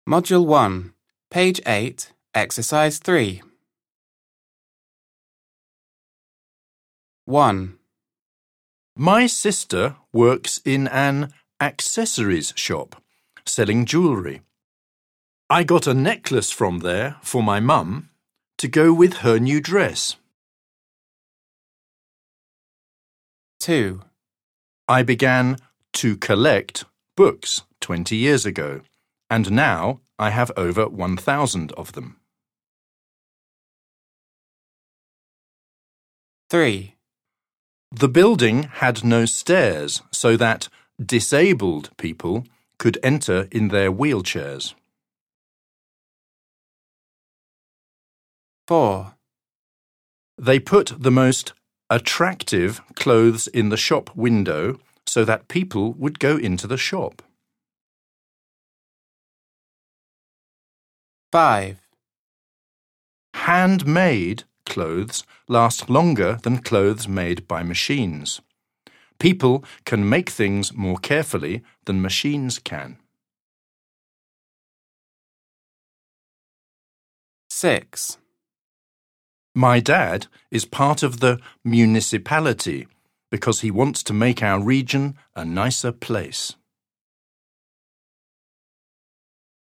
Module 1, page 8, exercise 3. 1. My sister works in an accessories shop, selling jewellery. I got a necklace from there for my mum to go with her new dress. 2. I began to collect books 20 years ago, and now I have over 1,000 of them. 3. The building had no stairs so that disabled people could enter in their wheelchairs. 4. They put the most attractive clothes in the shop window so that people would go into the shop. 5. Handmade clothes last longer than clothes made by machines. People can make things more carefully than machines can. 6. My dad is part of the municipality because he wants to make our region a nicer place.